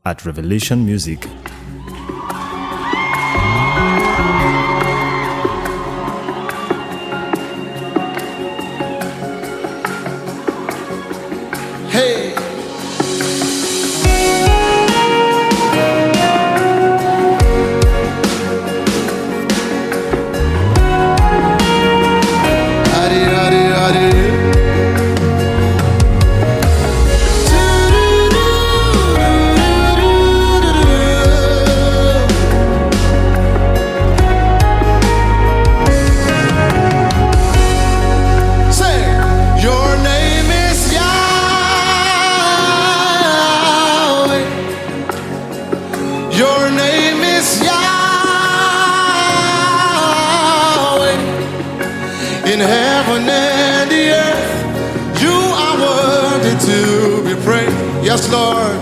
at Revelation Music. Hey. Hare, hare, hare. Your name is Yahweh. In heaven and the earth, you are worthy to be praised. Yes, Lord.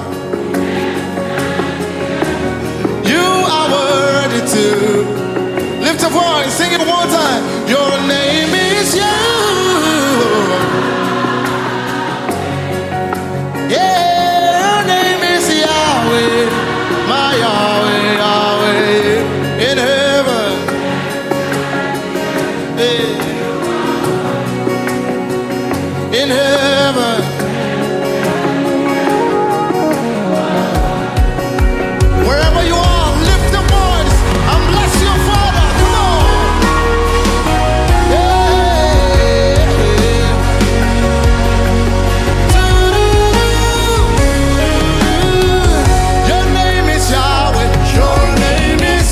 You are worthy to lift a voice, sing it one time. Your name is Yahweh. Yeah. Yahweh, Yahweh, in heaven, in heaven. Wherever you are, lift your voice and bless your Father. Come on. Your name is Yahweh. Your name is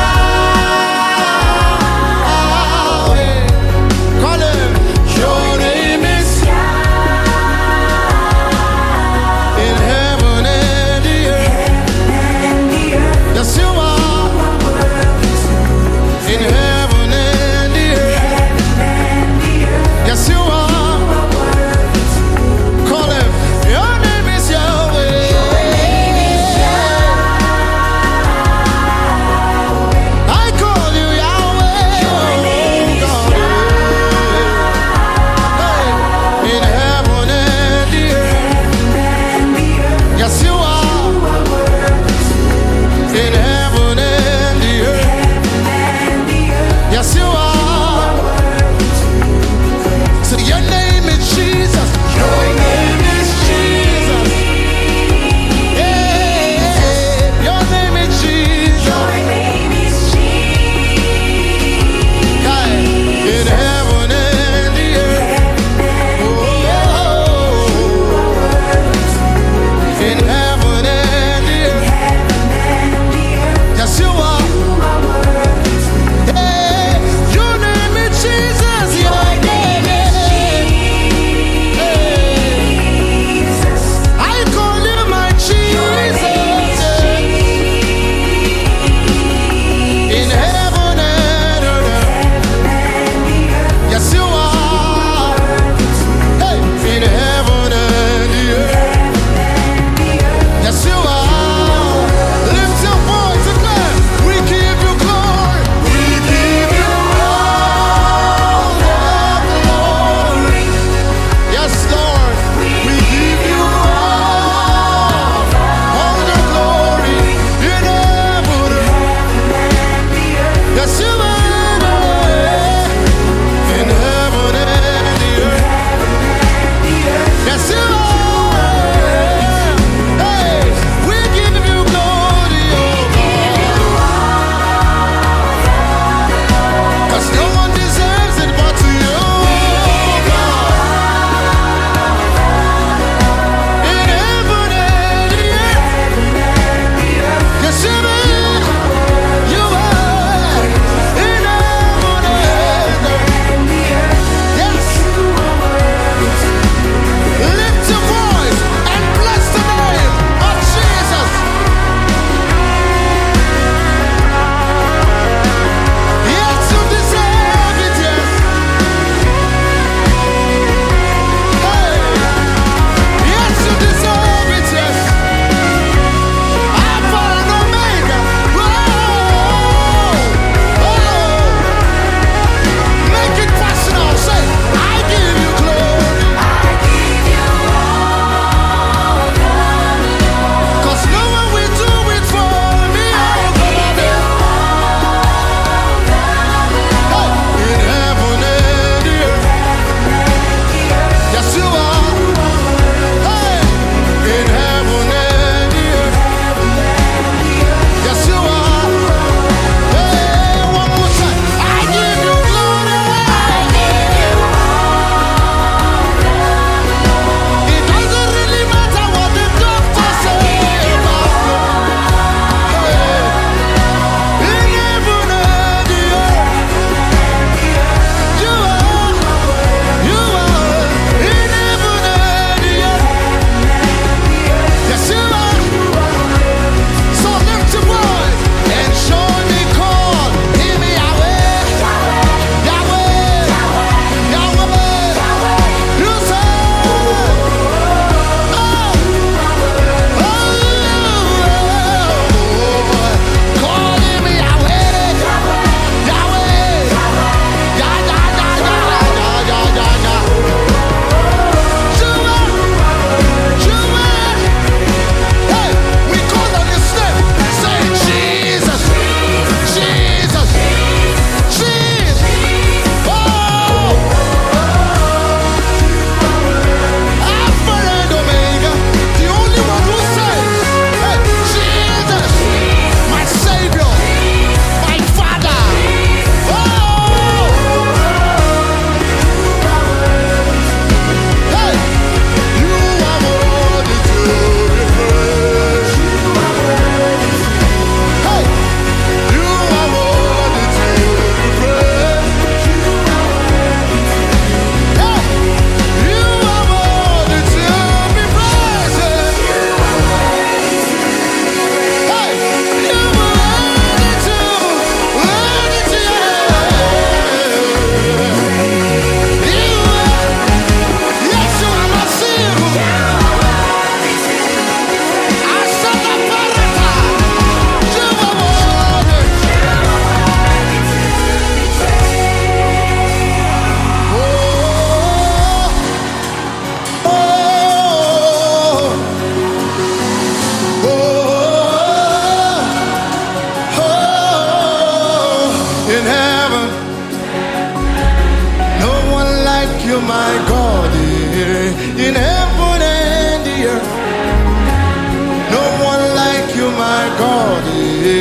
Yahweh. Call him. Your name is Yahweh. In heaven and the earth. Yes, you are. In heaven and the earth. Yes, you are. Call him. Your name is Yahweh. I call you Yahweh. God. Hey. In heaven and the earth. Yes, you are. In heaven and the earth. Yes, you are. So your name is Jesus. Your name is Jesus. Yeah. Your name is Jesus. Hey. In heaven and the earth. Oh. In heaven and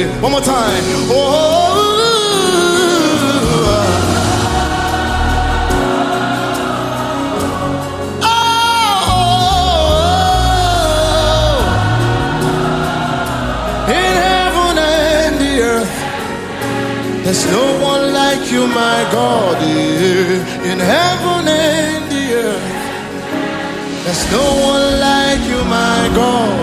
One more time. Oh. There's no one like you, my God, in heaven and the earth. There's no one like you, my God.